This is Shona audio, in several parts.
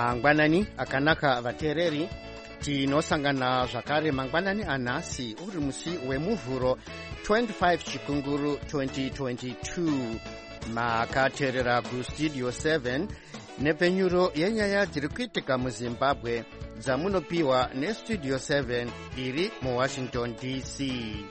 mangwanani akanaka vateereri, tinosangana zvakare mangwanani anhasi uri musi wemuvhuro 25 chikunguru 2022. makateerera kustudio 7 nepfenyuro yenyaya dziri kuitika muzimbabwe dzamunopiwa nestudio 7 iri muwashington dc.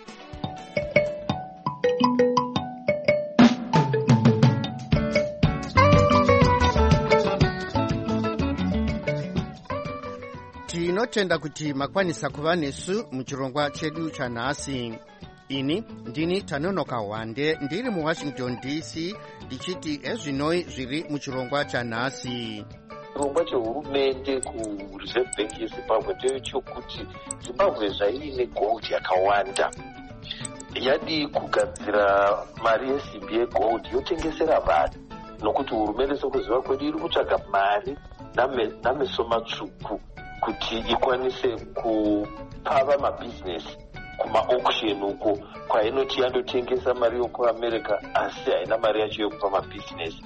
tinotenda kuti makwanisa kuva nesu muchirongwa chedu chanhasi. ini ndini Tanonoka Wande ndiri muwashington dc ndichiti ezvinoi zviri muchirongwa chanhasi. chirongwa chehurumende kureserve bank yezimbabwe ndechokuti zimbabwe zvaiine gold yakawanda, yadi kugadzira mari yesimbi yegold yotengesera vanhu, nokuti hurumende sokuziva kwedu iri kutsvaga mari nameso matsvuku kuti ikwanise kupava mabhizinesi kuma-auction uko kwainoti yandotengesa mari yokuamerica asi haina mari yacho yokupa mabhizinesi.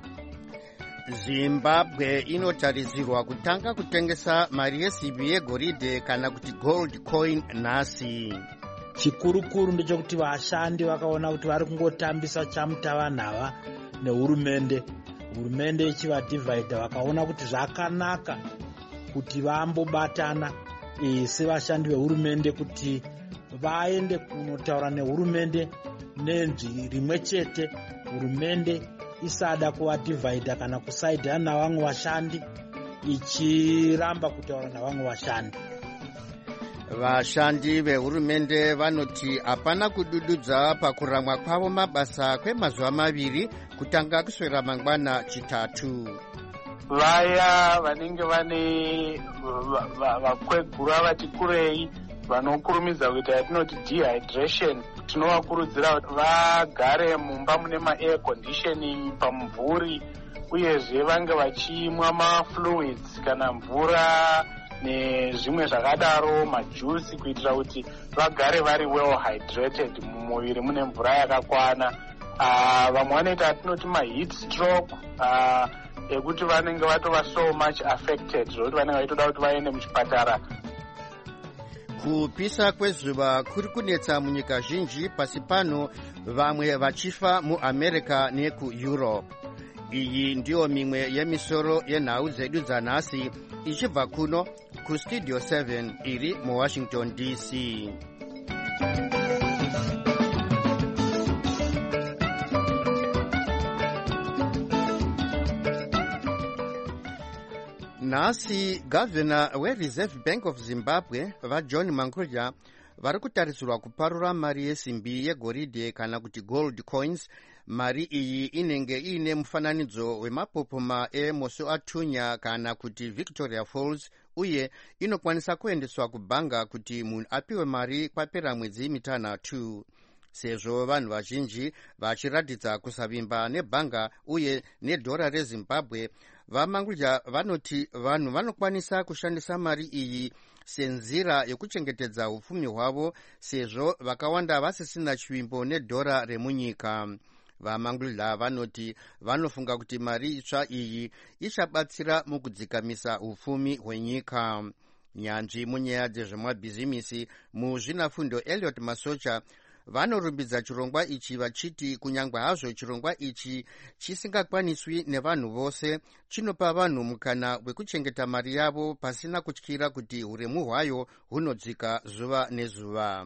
zimbabwe inotarisirwa kutanga kutengesa mari yesimbi yegoridhe kana kuti gold coin nhasi. chikurukuru ndechekuti vashandi vakaona kuti vari kungotambisa chamutavanhava nehurumende, hurumende ichivadhivhaidha, vakaona kuti zvakanaka kuti vambobatana sevashandi vehurumende kuti vaende kunotaura nehurumende nenzwi rimwe chete, hurumende isada kuvadhivhaidha kana kusaidhana navamwe vashandi, ichiramba kutaura navamwe vashandi. vashandi vehurumende vanoti hapana kudududza pakuramwa kwavo mabasa kwemazuva maviri kutanga kuswera mangwana chitatu. vaya vanenge vane vakwegura vati kurei vanokurumidza kuita yatinoti dehydration, tinovakurudzira kuti vagare mumba mune maair conditioning pamumvuri, uyezve vange vachimwa mafluids kana mvura nezvimwe zvakadaro, majusi, kuitira kuti vagare vari well hydrated, mumuviri mune mvura yakakwana. vamwe vanoita yatinoti maheat stroke, ekuti vanenge vatova so much affected zvokuti vanenge vaitoda kuti vaende muchipatara. kupisa kwezuva kuri kunetsa munyika zhinji pasi pano, vamwe vachifa muamerica nekueurope. iyi ndiyo mimwe yemisoro yenhau dzedu dzanhasi ichibva kuno kustudio 7 iri muwashington dc. nhasi gavhena wereserve bank of zimbabwe vajohn mangudya vari kutarisirwa kuparura mari yesimbi yegoridhe kana kuti gold coins. mari iyi inenge iine mufananidzo wemapopoma emoso atunya kana kuti victoria falls, uye inokwanisa kuendeswa kubhanga kuti munhu apiwe mari kwapera mwedzi mitanhatu. sezvo vanhu vazhinji vachiratidza kusavimba nebhanga uye nedhora rezimbabwe, vamangudya vanoti vanhu vanokwanisa kushandisa mari iyi senzira yokuchengetedza upfumi hwavo, sezvo vakawanda vasisina chivimbo nedhora remunyika. vamangudya vanoti vanofunga kuti mari itsva iyi ichabatsira mukudzikamisa upfumi hwenyika. nyanzvi munyaya dzezvemabhizimisi muzvinafundo Elliot Masocha vanorumbidza chirongwa ichi vachiti kunyange hazvo chirongwa ichi chisingakwaniswi nevanhu vose, chinopa vanhu mukana wekuchengeta mari yavo pasina kutyira kuti uremu hwayo hunodzika zuva nezuva.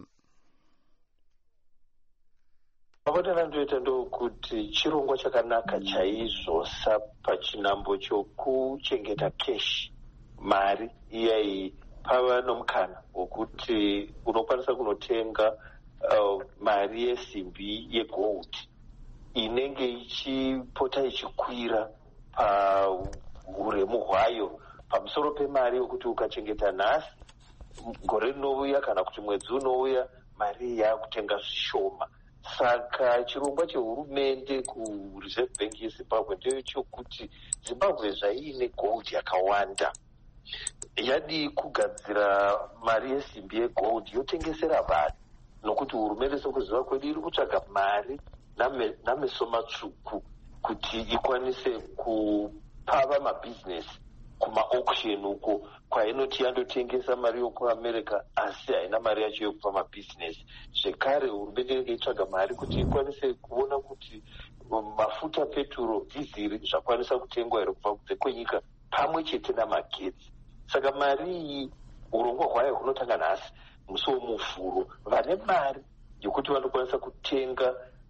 mabota ndoita ndokuti chirongwa chakanaka chaizvo sapachinambo chokuchengeta keshi, mari iyai pava nomukana wokuti unokwanisa kunotenga mari yesimbi yegold inenge ichipota ichikwira pauremu hwayo pamusoro pemari yokuti ukachengeta nhasi, gore rinouya kana kuti mwedzi unouya, mari yakutenga zvishoma. saka chirongwa chehurumende kureserve bank yezimbabwe ndechokuti zimbabwe zvaiine gold yakawanda, yadi kugadzira mari yesimbi yegold yotengesera vanhu, nokuti hurumende sokuziva kwedu iri kutsvaga mari nameso matsvuku kuti ikwanise kupava mabhizinesi kuma-auction uko kwainoti yandotengesa mari yokuamerica asi haina mari yacho yokupa mabhizinesi. Zvekare hurumende inenge itsvaga mari kuti ikwanise kuona kuti mafuta, peturo, dhiziri zvakwanisa kutengwa here kubva kunze kwenyika pamwe chete namagetsi. Saka mari iyi urongwa hwayo hunotanga nhasi musi womuvhuro. Vane mari yokuti vanokwanisa kutenga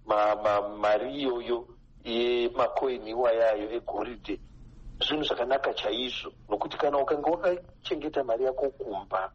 mari iyoyo yemakoini iwayayo egoridhe, zvinhu zvakanaka chaizvo, nokuti kana ukanga wakachengeta mari yako kumba,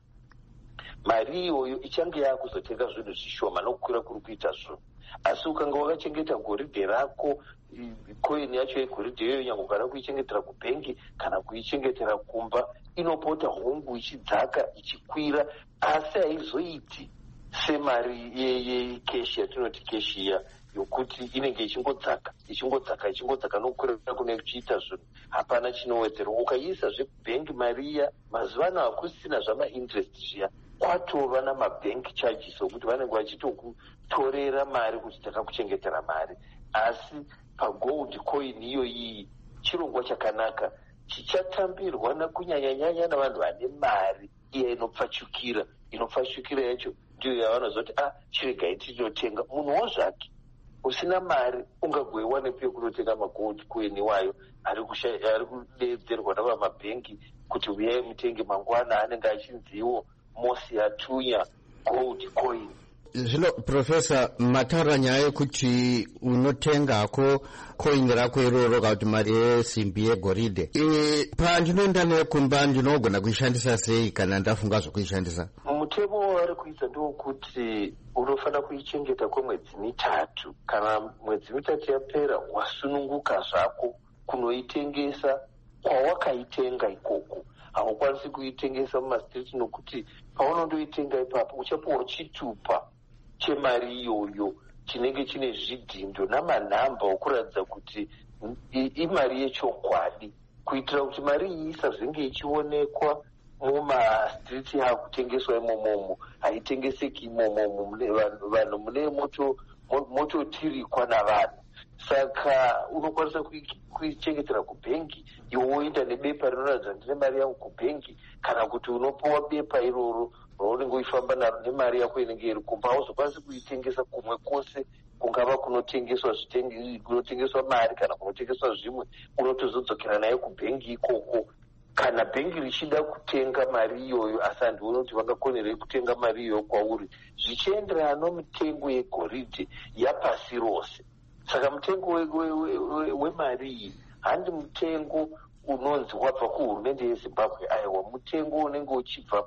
mari iyoyo ichange yakuzotenga zvinhu zvishoma nokukwira kuri kuita zvo. Asi ukanga wakachengeta goridhe rako, koini yacho yegoridhe iyoyo nyange ukada kuichengetera kubhengi kana kuichengetera kumba, inopota hongu ichidzaka ichikwira, asi haizoiti semari yekeshi yatinoti keshiya yokuti inenge ichingodzaka nokukwira kune kuchiita zvinhu hapana chinowedzerwa. Ukaiisa zvebhengi mariya mazuva ano hakusina zvamainterest zviya, kwatova namabhenki charges okuti vanenge vachitokutorera mari kuti takakuchengetera mari. Asi pagold coin iyo iyi chirongwa chakanaka chichatambirwa nakunyanyanyanya navanhu vane mari iya inopfachukira yacho ndiyo yavanozoti chiregai tichinotenga. Munhuwo zvake usina mari ungagoiwa nepiyo kunotenga magold coin wayo ari kudeedzerwa navamabhengi kuti uyai mutenge mangwana, anenge achinziwo mosi yatunya gold coin. Zvino Profesa, mataura nyaya yekuti unotengako koini rako iroro kana kuti mari yesimbi yegoridhe, pandinoenda nayo kumba ndinogona kuishandisa sei kana ndafunga zvokuishandisa? Mutemo wavari kuita ndokuti unofanira kuichengeta kwemwedzi 3. Kana mwedzi 3 yapera wasununguka zvako kunoitengesa kwawakaitenga ikoko. Haukwanisi kuitengesa mumastriti nokuti paunondoitenga ipapo uchapuwa chitupa chemari iyoyo chinenge chine zvidhindo namanhamba okuratidza kuti imari yechokwadi, kuitira kuti mari iyi isazenge ichionekwa mumastriti yakutengeswa imomomo, haitengeseki imomomo, vanhu mune mototirikwa navanhu. Saka unokwanisa kuichengetera kubhengi, iwe woenda nebepa rinoratidza ndine mari yangu kubhengi, kana kuti unopuwa bepa iroro raunenge uifamba naro nemari yako inenge iri kumba. Hauzokwanisi kuitengesa kumwe kwose, kungava kunotengeswa mari kana kunotengeswa zvimwe, unotozodzokera nayo kubhengi ikoko. Kana bhengi richida kutenga mari iyoyo asi handioni kuti vangakonerei kutenga mari iyoyo kwauri, zvichienderana nomutengo yegoridhe yapasi rose. Saka mutengo wemari iyi handi mutengo unonzi wabva kuhurumende yeZimbabwe, aiwa mutengo unenge uchibva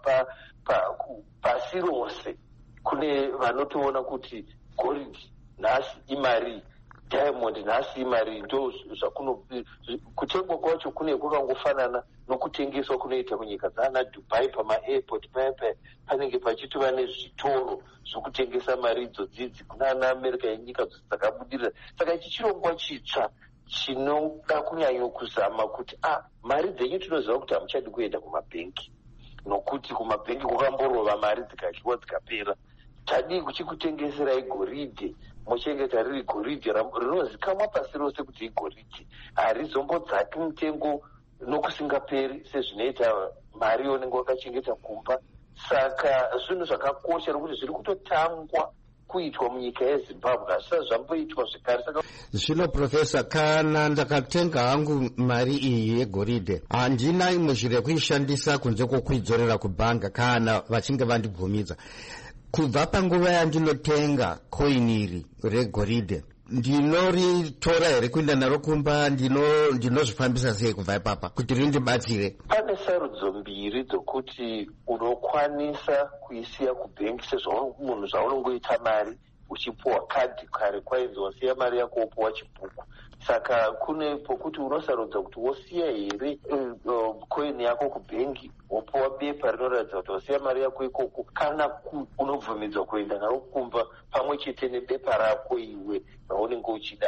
pasi rose. Kune vanotoona kuti goridhe nhasi imari, diamond nhasi imari, ndo kutengwa kwacho kune kwakangofanana nokutengeswa kunoita munyika dzana Dubai. Pama-airport paya panenge pachitova nezvitoro zvokutengesa mari idzodzidzi kunana America yenyika dzose dzakabudirira. Saka ichi chirongwa chitsva chinoda kunyanyokuzama kuti mari dzenyu tinoziva kuti hamuchadi kuenda kumabhengi, nokuti kumabhengi kwakamborova mari dzikadyiwa dzikapera. Tadii kuchikutengeserai goridhe, mochengeta riri goridhe rinozikamwa pasi rose kuti igoridhe, harizombodzaki mutengo nokusingaperi sezvinoita mari yaunenge wakachengeta kumba. Saka zvinhu zvakakosha nokuti zviri kutotangwa kuitwa munyika yeZimbabwe, hazvisati zvamboitwa zvekare. Zvino Profesa, kana ndakatenga hangu mari iyi yegoridhe, handina imwe njira yekuishandisa kunze kwokuidzorera kubhanga kana vachinge vandibvumidza. Kubva panguva yandinotenga koini iri regoridhe, ndinoritora here kuenda naro kumba? Ndinozvifambisa sei kubva ipapa kuti rindibatsire? Pane sarudzo mbiri dzokuti unokwanisa kuisiya kubhengi sezvamunhu zvaunongoita mari uchipuwa kadhi. Kare kwainzi wasiya mari yako wopuwa chibhuku. Saka kune pokuti unosarudza kuti wosiya here koini yako kubhengi wopuwa bepa rinoratidza kuti wasiya mari yako ikoko, kana unobvumidzwa kuenda naro kumba pamwe chete nebepa rako iwe raunenge uchida.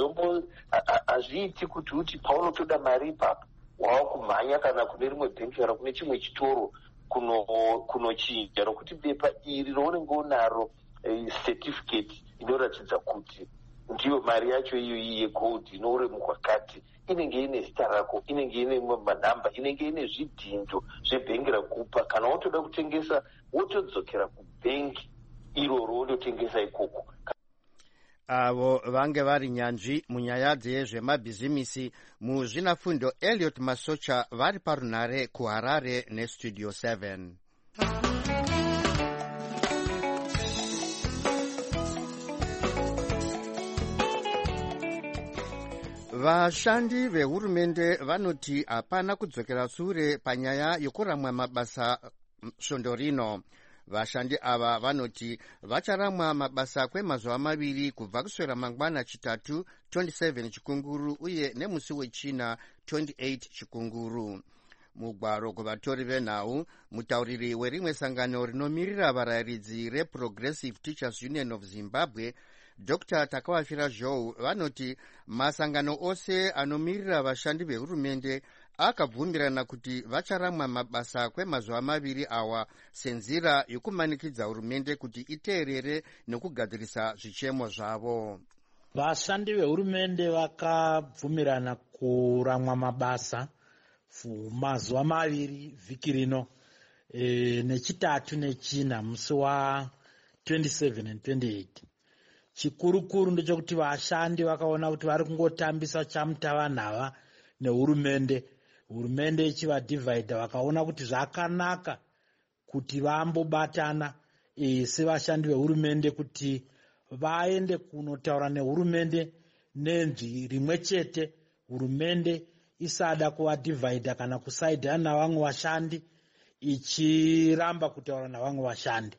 Hazviiti kuti uti paunotoda mari ipapo wava kumhanya kana kune rimwe bhengi kana kune chimwe chitoro kunochinja, nokuti bepa iri raunenge unaro certificate inoratidza kuti ndiyo mari yacho iyoyi yegold inoremukwa kati inenge ine zita rako, inenge ine manhamba, inenge ine zvidhindo zvebhengi rakupa. Kana wotoda kutengesa wotodzokera kubhengi iroro wototengesa ikoko. avo vange vari nyanzvi munyaya dzezvemabhizimisi muzvinafundo Elliot Masocha vari parunhare kuHarare nestudio 7. Vashandi vehurumende vanoti hapana kudzokera sure panyaya yokuramwa mabasa svondo rino. Vashandi ava vanoti vacharamwa mabasa kwemazuva maviri kubva kuswera mangwana chitatu 27 chikunguru uye nemusi wechina 28 chikunguru. Mugwaro kuvatori venhau, mutauriri werimwe sangano rinomirira varayiridzi reProgressive Teachers Union of Zimbabwe, Dr. Takawafira Joe, vanoti masangano ose anomirira vashandi vehurumende akabvumirana kuti vacharamwa mabasa kwemazuva maviri awa senzira yokumanikidza hurumende kuti iteerere nekugadzirisa zvichemo zvavo. Vashandi vehurumende vakabvumirana kuramwa mabasa mazuva maviri vhiki rino, nechitatu nechina musi wa 27 and 28. Chikurukuru ndechekuti vashandi vakaona kuti vari kungotambisa chamutavanhava nehurumende, hurumende ichivadhivhaidha, vakaona kuti zvakanaka kuti vambobatana sevashandi vehurumende kuti vaende kunotaura nehurumende nenzwi rimwe chete, hurumende isada kuvadhivhaidha kana kusaidhana navamwe vashandi, ichiramba kutaura navamwe vashandi.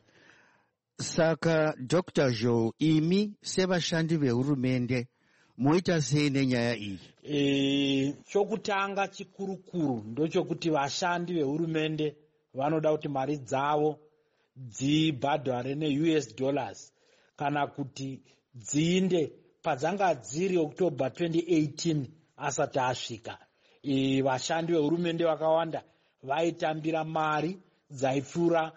Saka Dr. Joe, imi sevashandi vehurumende moita sei nenyaya iyi? Chokutanga chikurukuru ndochokuti vashandi vehurumende vanoda kuti mari dzavo dzibhadhare neUS dollars kana kuti dziinde padzanga dziri October 2018 asati asvika. Vashandi vehurumende vakawanda vaitambira mari dzaipfuura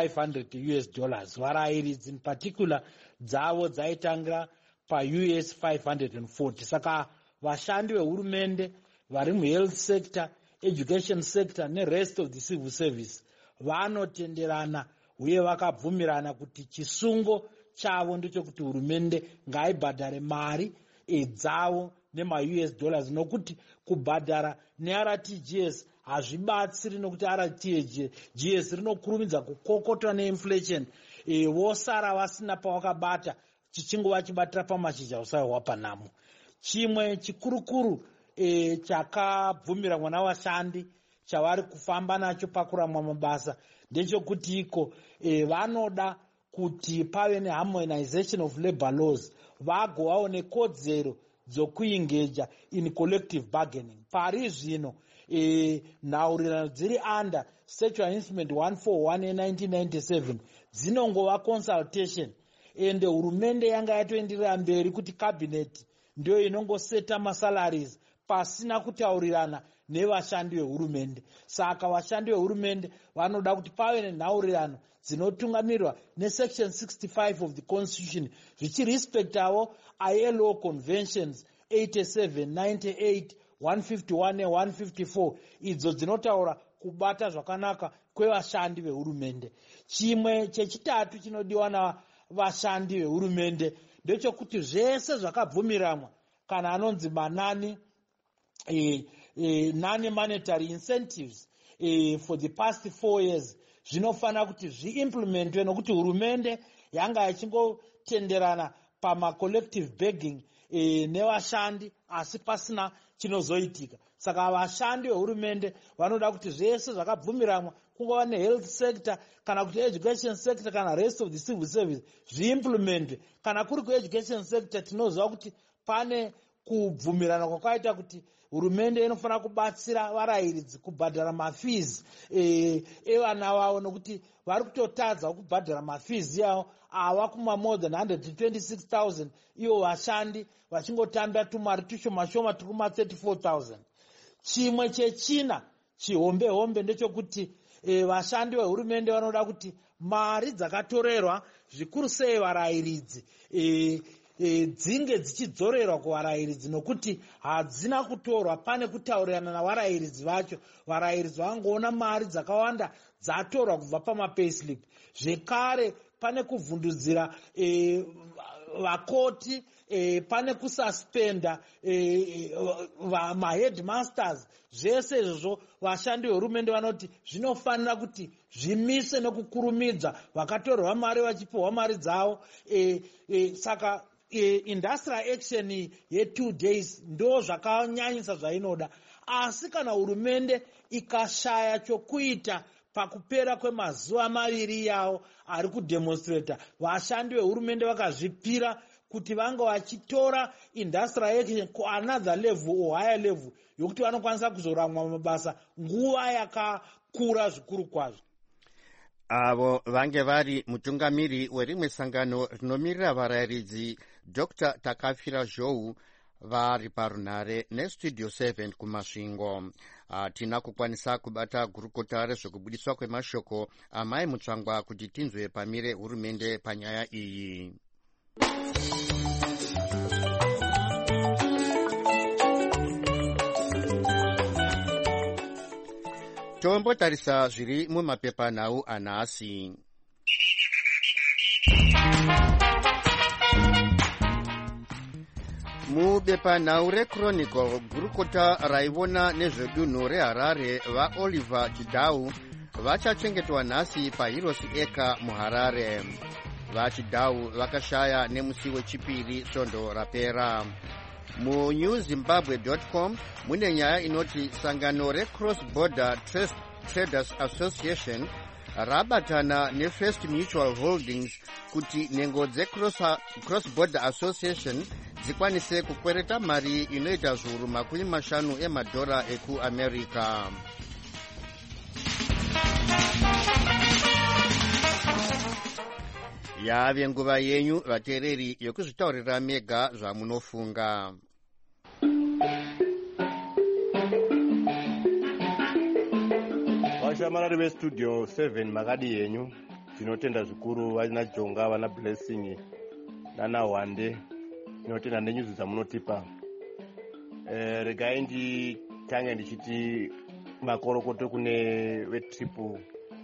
$500. Varayiridzi in particular dzavo dzaitangira paUS 540. Saka vashandi vehurumende vari muhealth sector, education sector nerest of the civil service vanotenderana uye vakabvumirana kuti chisungo chavo ndechekuti hurumende ngaibhadhare mari dzavo nemaUS dollars, nokuti kubhadhara neRTGS hazvibatsiri, nokuti RTGS rinokurumidza kukokotwa neinflation, vosara vasina pavakabata, chichingova chibatira pamashizha usaiwa panamo. Chimwe chikurukuru chakabvumirwa navashandi chavari kufamba nacho pakuramwa mabasa ndechekuti iko vanoda kuti pave neharmonization of labor laws, vagovawo nekodzero dzokuingeja in collective bargaining. Pari zvino nhaurirano dziri under Statutory Instrument 141 1997 dzinongova consultation, ende hurumende yanga yatoenderera mberi kuti cabinet ndio inongoseta masalaries pasina kutaurirana nevashandi vehurumende. Saka vashandi vehurumende vanoda kuti pave nenhaurirano dzinotungamirirwa nesection 65 of the constitution zvichirespectawo ILO conventions 87, 98, 151 ne154 idzo dzinotaura kubata zvakanaka kwevashandi vehurumende. Chimwe chechitatu chinodiwa navashandi vehurumende ndechekuti zvese zvakabvumiranwa kana anonzi manani non-monetary incentives for the past 4 years zvinofanira kuti zviimplementwe, nokuti hurumende yanga ichingotenderana pamacollective bargaining nevashandi asi pasina chinozoitika. Saka vashandi vehurumende vanoda kuti zvese zvakabvumiranwa, kungova nehealth sector kana kuti education sector kana rest of the civil service zviimplementwe. Kana kuri kueducation sector tinoziva kuti pane kubvumirana kwakaita kuti hurumende inofanira kubatsira varayiridzi kubhadhara mafees evana vavo, nokuti vari kutotadza kubhadhara mafees yavo ava kuma more than 126,000, ivo vashandi vachingotambira tumari tushoma-shoma tukuma 34,000. Chimwe chechina chihombe-hombe ndechekuti vashandi vehurumende vanoda kuti mari dzakatorerwa zvikuru sei varayiridzi dzinge dzichidzorerwa kuvarayiridzi nokuti hadzina kutorwa pane kutaurirana navarayiridzi vacho. Varayiridzi vangoona mari dzakawanda dzatorwa kubva pamapayslip. Zvekare pane kuvhundudzira vakoti, pane kususpenda maheadmasters. Zvese izvozvo vashandi vehurumende vanoti zvinofanira kuti zvimise nekukurumidza vakatorwa mari vachipiwa mari dzavo. Saka industrial action ye2 days ndo zvakanyanyisa zvainoda. Asi kana hurumende ikashaya chokuita pakupera kwemazuva 2 yavo ari kudemonstrata, vashandi vehurumende vakazvipira kuti vanga vachitora industrial action kuanother level or higher level yokuti vanokwanisa kuzoramwa mabasa nguva yakakura zvikuru kwazvo. Avo vange vari mutungamiri werimwe sangano rinomirira varayiridzi Dr. Takafira Zhou vari parunhare nestudio 7 kumasvingo. Hatina kukwanisa kubata gurukota rezvekubudiswa kwemashoko amai Mutsvangwa kuti tinzwe pamire hurumende panyaya iyi. Tombotarisa zviri mumapepanhau anhasi. Mubepanhau reChronicle, gurukota raivona nezvedunhu reHarare vaOliver Chidau vachachengetwa nhasi paHeroes Acre muHarare. VaChidau vakashaya nemusi wechipiri svondo rapera. MuNewZimbabwe.com mune nyaya inoti sangano reCross Border Traders Association rabatana neFirst Mutual Holdings kuti nhengo dzeCross Border Association dzikwanise kukwereta mari inoita zviuru 50 emadhora ekuAmerica. Yave nguva yenyu vateereri yokuzvitaurira mega zvamunofunga. Vashamarari vestudio 7 makadi yenyu tinotenda zvikuru vana Jonga, vana Blessing nana Wande, tinotenda nenyuzi dzamunotipa. Regai nditange ndichiti makorokoto kune vetriple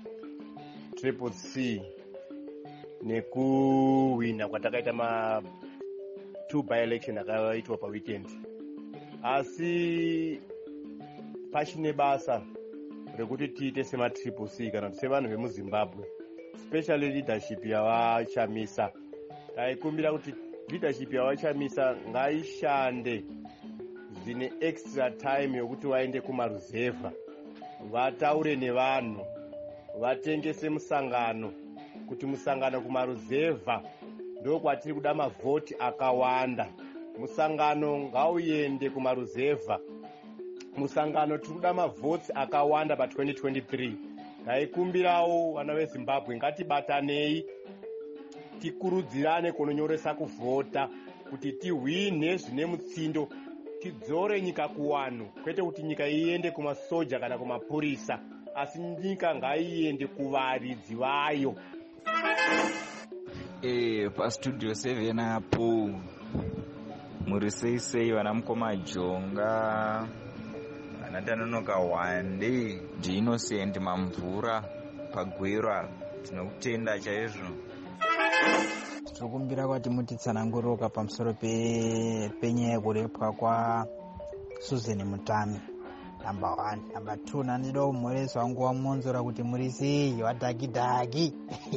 C nekuwina kwatakaita ma 2 by-election akaitwa paweekend. Asi pachine basa rekuti tiite sema-triple C kana sevanhu vemuZimbabwe, especially leadership yavachamisa. Taikumbira kuti leadership yavachamisa ngaishande zvine extra time yokuti vaende kumaruzevha, vataure nevanhu, vatengese musangano, kuti musangano kumaruzevha ndo kwatiri kuda mavhoti akawanda. Musangano ngauende kumaruzevha. Musangano tiri kuda mavhoti akawanda pa 2023. Taikumbirawo vana veZimbabwe ngatibatanei, tikurudzirane kunonyoresa kuvhota kuti tihwine zvine mutsindo, tidzore nyika kuwanhu, kwete kuti nyika iende kumasoja kana kumapurisa, asi nyika ngaiende kuvaridzi vayo. Pastudio 7 apo muri sei vana mukoma Jonga, vana Tanonoka Wande, ndiInnocent Mamvura Pagwera, tinokutenda chaizvo. Tinokumbira kuti mutitsananguruka pamusoro penyaya yekurepwa kwa Susan Mutami. Number 1. Number 2, nandido murezi wangu wamonzora kuti muri sei wadhaki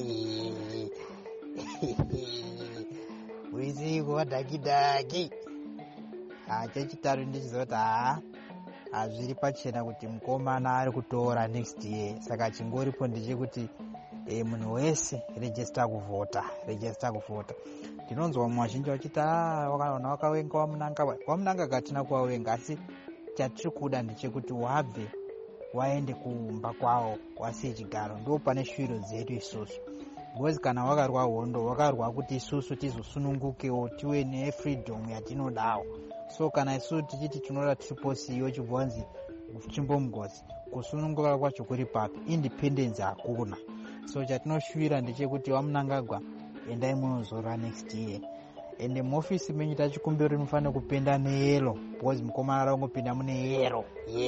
muri sei wadhaki. Chechitatu ndichizoti hazviri pachena kuti mukomana ari kutora next year. Saka chingoripo ndechekuti munhu wese register kuvhota. Ndinonzwa vamwe vazhinji vachiti wakaona wakawenga wamunanga katina kuwawenga, asi chatiri kuda ndechekuti wabve waende kumba kwawo wasiye chigaro, ndo pane shwiro dzedu isusu. Because kana wakarwa hondo wakarwa kuti isusu tizosunungukewo tive nefreedom yatinodawo. So kana isusu tichiti tinoda triple C yochibvanzi chimbomugozi, kusununguka kwacho kuri papi, independence hakuna. So chatinoshwira ndechekuti wamunangagwa endai munozora next year. ende muofisi menyu tachikumbiro rinofanira kupenda neyero because mukomana raungopinda mune yero.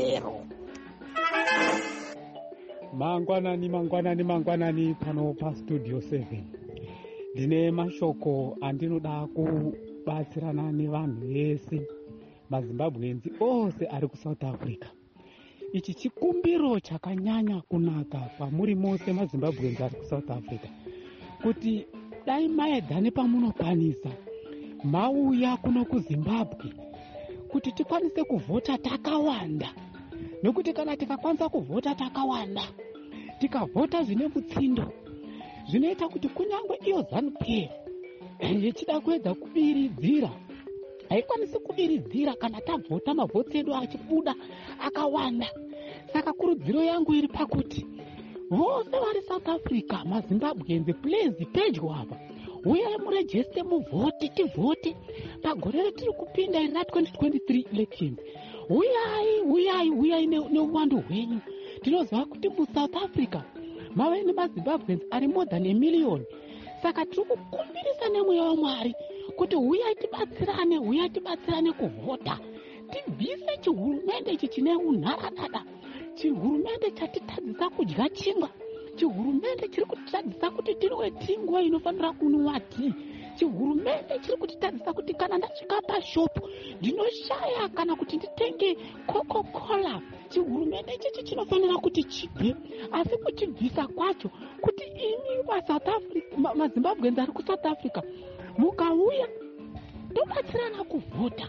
mangwanani pano pastudio 7 ndine mashoko andinoda kubatsirana nevanhu vese mazimbabwenzi ose ari kuSouth Africa. Ichi chikumbiro chakanyanya kunaka pamuri mose mazimbabwenzi ari kuSouth Africa kuti dai maedhane pamunokwanisa mauya kuno kuZimbabwe kuti tikwanise kuvhota takawanda, nekuti kana tikakwanisa kuvhota takawanda tikavhota zvine mutsindo zvinoita kuti kunyangwe iyo ZANU-PF yechida kuedza kubiridzira haikwanisi kubiridzira kana tabvota mavhoti edu achibuda akawanda. Saka kurudziro yangu iri pakuti vose vari South Africa mazimbabwenzi please pedyo apa uyai murejeste muvhoti tivhoti pagore retiri kupinda iri ra2023 elections. Uyai neuwandu hwenyu. Tinoziva kuti muSouth Africa mave nemazimbabwenzi ari more than 1 million. Saka tiri kukumbirisa nemweya waMwari kuti uyai tibatsirane kuvhota tibvise chihurumende ichi chine unharadada, chihurumende chatitadzisa kudya chingwa, chihurumende chiri kutitadzisa kuti tiriwe tingwa inofanira kunwa tii, chihurumende chiri kutitadzisa kuti kana ndasvika pashopu ndinoshaya kana kuti nditenge Coca-Cola. Chihurumende ichi chinofanira kuti chibve, asi kuchibvisa kwacho kuti imi mazimbabwenzi ari kuSouth Africa mukauya tobatsirana kuvhota.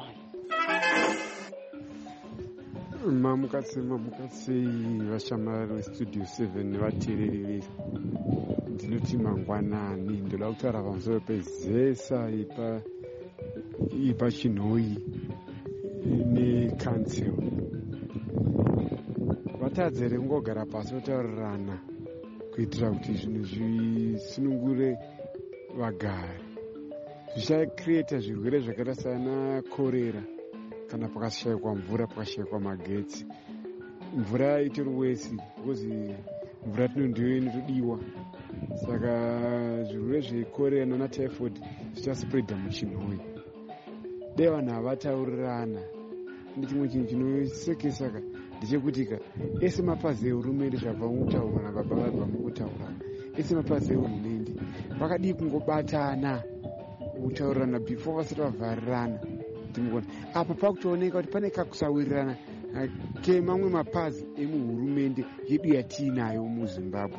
mamukatsi vashamari vestudio 7 vateereri vese, ndinoti mangwanani. ndoda kutaura pamusoro pezesa ipachinhoi nekansel. vatadza here kungogara pasi votaurirana kuitira kuti zvinhu zvisunungure vagari. zvichacreata zvirwere zvakaita sana korera kana pakashayikwa mvura, pakashayikwa magetsi. Mvura itori wesi because mvura ndiyo inotodiwa. Saka zvirwere zvekorera nanatyphoid zvichaspreadha muchinhoi. Dai vanhu havataurirana. Ndechimwe chinhu chinosekesa ndechekuti ese mapazi ehurumende zvabva mutaura nababa vari vamukutaurana, ese mapazi ehurumende vakadii kungobatana kutaurirana before vasati vavharirana. Timugona apa pakutooneka kuti pane kakusawirirana kemamwe mapazi emuhurumende yedu yatiinayo muZimbabwe.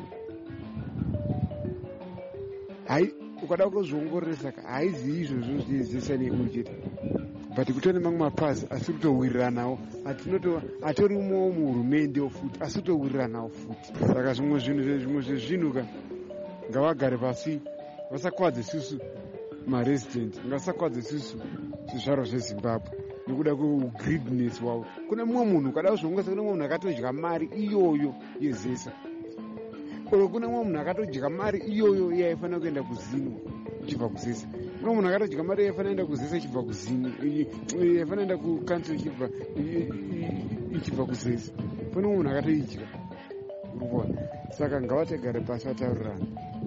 Ukada kuzviongororesa haizi izvozvo zvezesa neuri chete, but kutone mamwe mapazi asi kutowiriranawo, atorimowo muhurumende futi asi kutowiriranawo futi. Saka zvimwe zvezvinhu ngavagare pasi, vasakwadze isusu maresident, ngasakwadze isusu zvizvarwa zveZimbabwe nekuda kweugreediness wavo. Kune mumwe munhu ukada kuzviongoresa, kune mumwe munhu akatodya mari iyoyo yezesa, oro kune mumwe munhu akatodya mari iyoyo yaifanira kuenda kuZinu ichibva kuzesa, kune munhu akatodya mari yaifanira kuenda kuzesa ichibva kuZinu, yaifanira kuenda kukansel ichibva kuzesa, pane mumwe munhu akatoidya. Urikuona? Saka ngavatagare pasi vataurirana,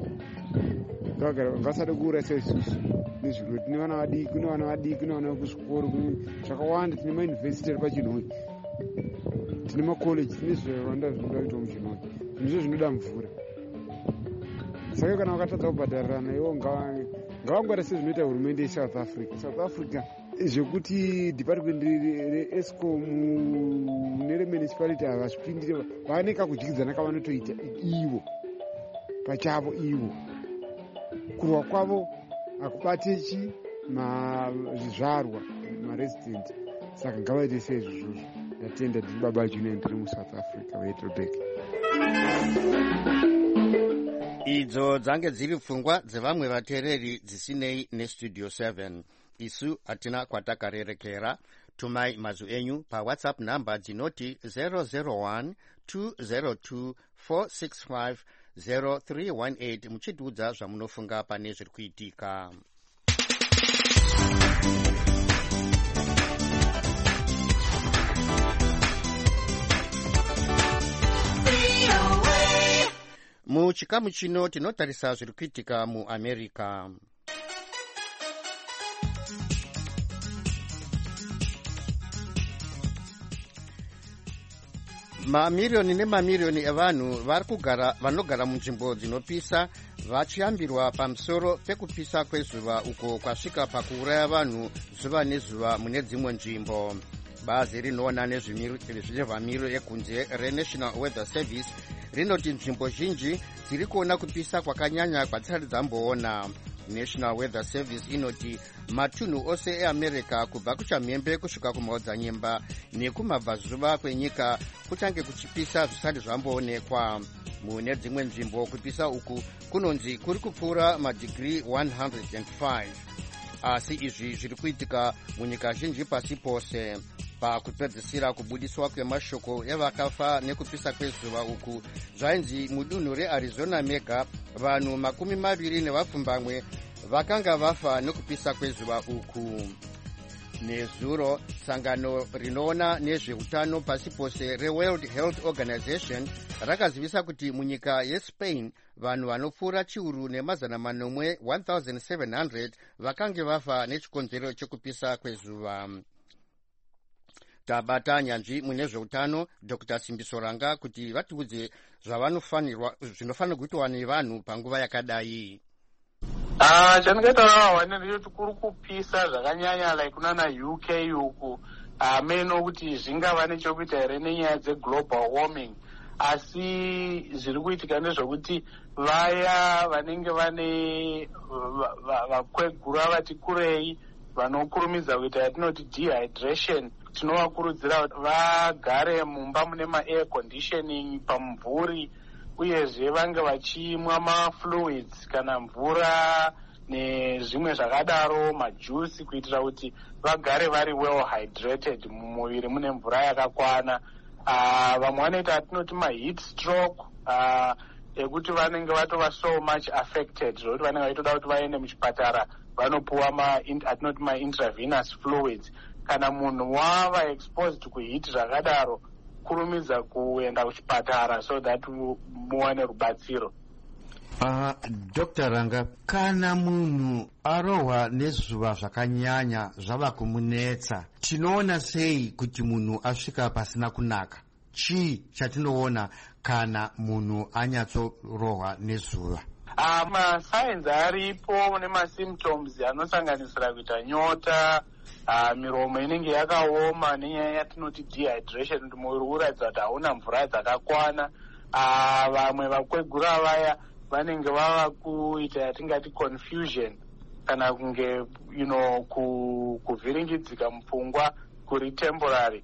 ngasade kuurayisa isusu nezvirwere. Tine vana vadiki, kune vana vadiki, kune vana kuzvikoro, zvakawanda. Tine mayunivhesiti ari pachinhoi, tine makoleji, tine zvawanda zvinoda kuitwa muchinhoi. Zvinhu zvinoda mvura. Saka kana vakatadza kubhadharirana, ivo ngavangwara sezvinoita hurumende yeSouth Africa. South Africa zvekuti department reEscom neremunicipality havazvipindire, vaneka kudyidzana kavanotoita ivo pachavo. Ivo kurwa kwavo hakubatichi zvizvarwa maresident. Saka ngavaite seizvozvozvo. Ndatenda ndiri baba Junior, ndiri muSouth Africa weHeidelberg. idzo dzange dziri pfungwa dzevamwe vateereri dzisinei nestudio 7. isu hatina kwatakarerekera. tumai mazwi enyu pawhatsapp namba dzinoti 001 202 465 0318 muchitiudza zvamunofunga pane zviri kuitika. muchikamu chino tinotarisa zviri kuitika muAmerica. Mamiriyoni nemamiriyoni evanhu vanogara munzvimbo dzinopisa vachiyambirwa pamusoro pekupisa kwezuva uko kwasvika pakuuraya vanhu zuva nezuva mune dzimwe nzvimbo. Bazi rinoona nezvemhamiro yekunze reNational Weather Service rinoti nzvimbo zhinji dziri kuona kupisa kwakanyanya kwadzisati dzamboona. National Weather Service inoti matunhu ose eAmerica kubva kuchamhembe kusvika kumaodzanyemba nekumabvazuva kwenyika kuchange kuchipisa zvisati zvamboonekwa. Mune dzimwe nzvimbo kupisa uku kunonzi kuri kupfuura madhigiri 105. Asi izvi zviri kuitika munyika zhinji pasi pose. Pakupedzisira kubudiswa kwemashoko evakafa nekupisa kwezuva uku zvainzi mudunhu reArizona mega vanhu 20 vakanga vafa nekupisa kwezuva uku. Nezuro sangano rinoona nezveutano pasi pose reWorld Health Organization rakazivisa kuti munyika yeSpain vanhu vanopfuura chiuru nemazana manomwe 1700 vakange vafa nechikonzero chekupisa kwezuva. Tabata nyanzvi mune zveutano Dr. Simbiso Ranga kuti vatiudze zvinofanirwa kuitwa nevanhu panguva yakadai. Chandingataura ndechoti kuri kupisa zvakanyanya like kunana UK uku meno kuti zvingava nechekuita here nenyaya dzeglobal warming, asi zviri kuitika ndezvekuti vaya vanenge vane vakwegura vati kurei vanokurumidza kuita yatinoti dehydration, tinovakurudzira kuti vagare mumba mune maair conditioning pamumvuri, uyezve vange vachimwa mafluids kana mvura nezvimwe zvakadaro, majusi, kuitira kuti vagare vari well hydrated, mumuviri mune mvura yakakwana. Vamwe vanoita atinoti maheat stroke ekuti vanenge vatova so much affected zvokuti vanenge vaitoda kuti vaende muchipatara vanopuwa atinoti intravenous fluids. Kana munhu wava exposed kuheat zvakadaro, kurumidza kuenda kuchipatara so that muwane rubatsiro. Dr. Ranga, kana munhu arohwa nezuva zvakanyanya zvava kumunetsa, tinoona sei kuti munhu asvika pasina kunaka? Chii chatinoona kana munhu anyatsorohwa nezuva? Masainzi aripo nemasymptoms anosanganisira kuita nyota, miromo inenge yakaoma nenyaya yatinoti dehydration, kuti muviri uratidza kuti hauna mvura dzakakwana. Vamwe vakwegura vaya vanenge vava kuita yatingati confusion, kana kunge kuvhiringidzika mupfungwa kuri temporary.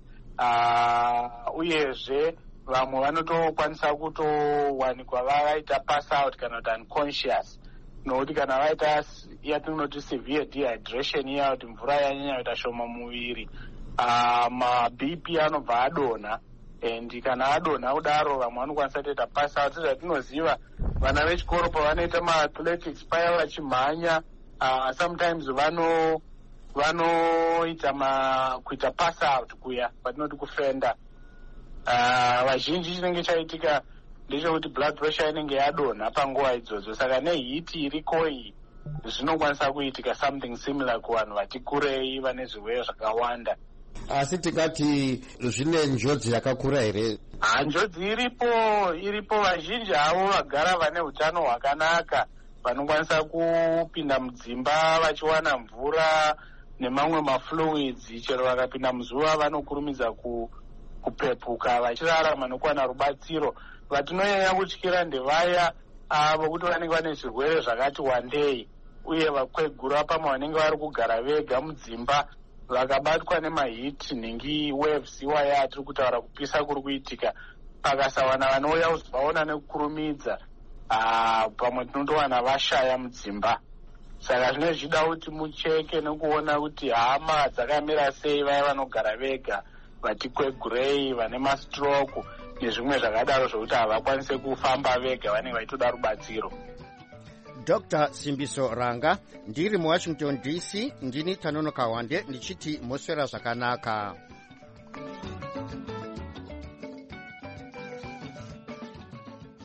Uyezve vamwe vanotokwanisa kutowanikwa vaita pass out kana kuti unconscious, nokuti kana vaita yatinoti severe dehydration iya kuti mvura yanyanya kuita shoma muviri, maBP anobva adonha, and kana adonha kudaro vamwe vanokwanisa kutoita pass out. Sezvatinoziva vana vechikoro pavanoita maathletics paya vachimhanya, sometimes vanoita kuita pass out kuya patinoti kufenda. Vazhinji chinenge chaitika ndechekuti blood pressure inenge yadonha panguva idzodzo, saka nehiti iriko iyi zvinokwanisa kuitika something similar kuvanhu vati kurei vane zvirwere zvakawanda. Asi tikati zvine njodzi yakakura here? Njodzi iripo. Vazhinji havo vagara vane utano hwakanaka vanokwanisa kupinda mudzimba vachiwana mvura nemamwe mafluids, chero vakapinda muzuva vanokurumidza kupepuka vachirarama nokuwana rubatsiro. Vatinonyanya kutyira ndevaya vokuti vanenge vane zvirwere zvakati wandei, uye vakwegura pamwe vanenge vari kugara vega mudzimba vakabatwa nemahiti nhingi waves iwaya atiri kutaura kupisa kuri kuitika, pakasawana vanouya kuzovaona nekukurumidza, pamwe tinotowana vashaya mudzimba. Saka zvine zvida kuti mucheke nekuona kuti hama dzakamira sei vaya vanogara vega, vati kwegurei, vane mastroke nezvimwe zvakadaro zvokuti havakwanise kufamba vega, vanenge vaitoda rubatsiro. Dr. Simbiso Ranga, ndiri muWashington DC, ndini Tanono Kawande, ndichiti moswera zvakanaka.